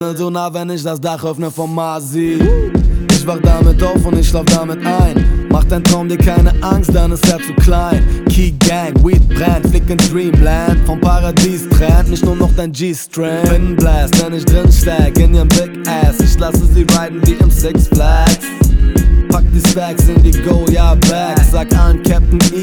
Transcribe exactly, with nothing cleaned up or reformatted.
So nah, wenn ich das Dach öffne vom Masi. Ich wach damit auf und ich schlaf damit ein. Macht dein Traum dir keine Angst, dann ist er zu klein. Key Gang, Weed brennt, Flick in Dreamland. Vom Paradies trennt mich nur noch dein G-String. Pin Blast, wenn ich drin steck in ihrem Big Ass. Ich lasse sie riden wie im Six Flags. Pack die Stacks in die Goya Bags. Sag allen Captain